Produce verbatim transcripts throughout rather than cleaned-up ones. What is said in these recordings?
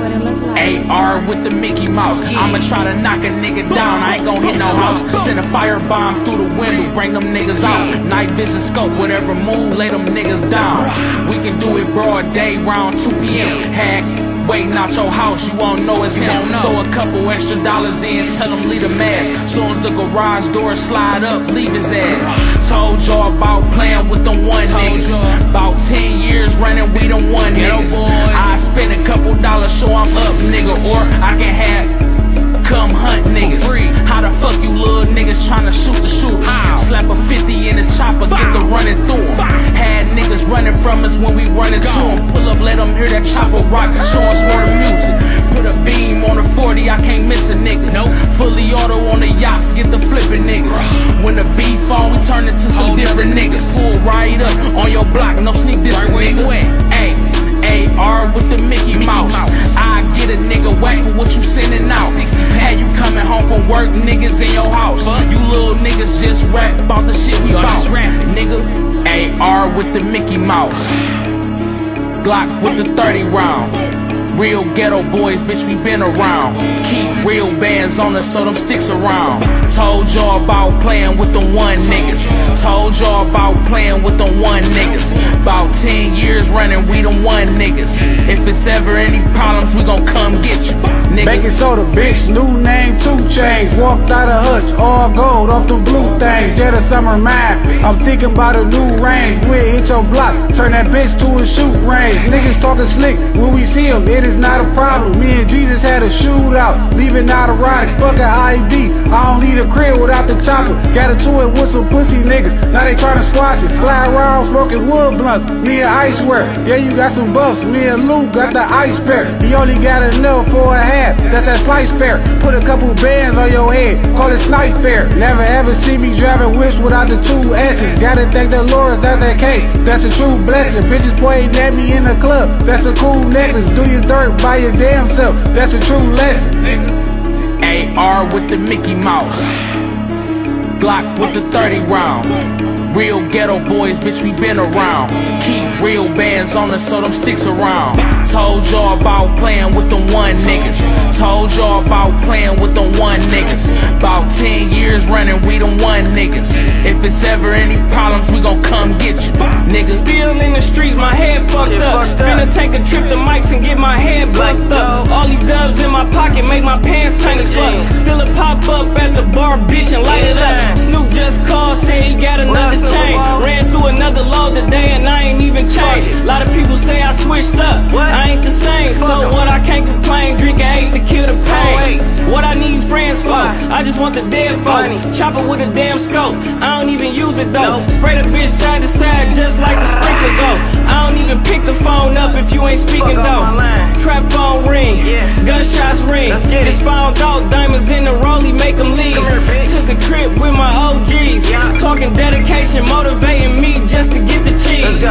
what it looks like. A R with the Mickey Mouse. I'ma try to knock a nigga down, I ain't gon' hit no house. Send a firebomb through the window, bring them niggas out. Night vision scope, whatever move, lay them niggas down. We can do it broad day, round two P M Hack, waiting out your house, you won't know it's him. Throw a couple extra dollars in, tell him leave the mask. Soon as the garage door slide up, leave his ass. Told y'all about playing with them one niggas. About ten years running, we them one niggas. I spend a couple dollars, so I'm up, nigga. Or I can have come hunt niggas. How the fuck you little niggas tryna shoot the shooters? Slap a fifty in the chopper, get the running through em. Had niggas running from us when we running to them. Pull up, let them hear that chopper rock, show us more the music. Put a beam on the forty, I can't miss a nigga. Nope. Fully auto on the yachts, get the flipping niggas. When the beef on, we turn into some different niggas. Pull right up on your block, no sneak this nigga. Ayy, A R with the Mickey Mouse. I get a nigga whack for what you sending out. Had you coming home from work, niggas in your house. You little niggas just rap about the shit we bout. Nigga, A R with the Mickey Mouse. Glock with the thirty round. Real ghetto boys, bitch, we been around. Keep real bands on us so them sticks around. Told y'all about playing with them one niggas. Told y'all about playing with them one niggas. About ten years running, we them one niggas. If it's ever any problems, we gon' come get you, nigga. Baking soda, bitch, new name, two chains. Walked out of Hutch, all gold off them blue things. Yeah, the summer mine, I'm thinking about a new range. We'll hit your block, turn that bitch to a shoot range. Niggas talking slick, when we see them, it is not a problem. Me and Jesus had a shootout, leaving out of rocks, fucking I E D. I don't leave the crib without the chopper. Got into it with some pussy niggas, now they tryna squash it. Fly around smoking wood blunts, me and Icewear. Yeah, you got some buffs, me and Luke got the ice pair. He only got enough for a half, that's that slice fare. Put a couple bands on your head, call it snipe fair. Never ever see me driving whips without the two S's. Gotta thank the Lord, that's that case, that's a true blessing. Bitches pointing at me in the club, that's a cool necklace. Do your dirt by your damn self, that's a true lesson. A R with the Mickey Mouse. Glock with the thirty round. Real ghetto boys, bitch, we been around. Keep real bands on us so them sticks around. Told y'all about playing with them one niggas. Told y'all about playing with them one niggas. About ten years running, we them one niggas. If it's ever any problems, we gon' come get you, nigga. Still in the streets, my head fucked up. Finna take a trip to Mike's and get my head blacked up. All these dubs in my pocket make my pants tight as fuck. Still a pop up at the bar, bitch, and light it up. Snoop just called, said he got another chain. Ran through another load today and I ain't even changed. A lot of people say I switched up, I ain't the same. So what, I can't complain, drinking eight to kill the pain. What I need friends for, I just want the dead folks. Chopper with a damn scope, I don't even use it though. Spray the bitch side to side just like the sprinkler go. I don't even pick the phone up if you ain't speaking though. Trap phone ring, gunshots ring. Just found out diamonds in the rollie make them leave. Took a trip with my O Gs, talking dedication, motivating me just to get the cheese.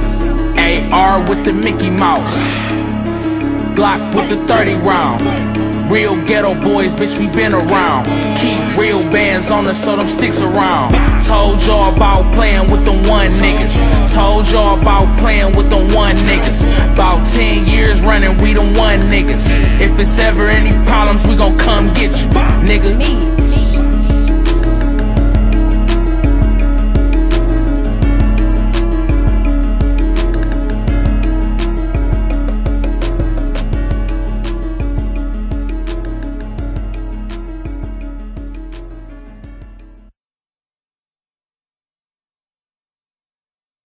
A R with the Mickey Mouse. Glock with the thirty round. Real ghetto boys, bitch, we been around. Keep real bands on us so them sticks around. Told y'all about playing with them one niggas. Told y'all about playing with them one niggas. About ten years running, we them one niggas. If it's ever any problems, we gon' come get you, nigga.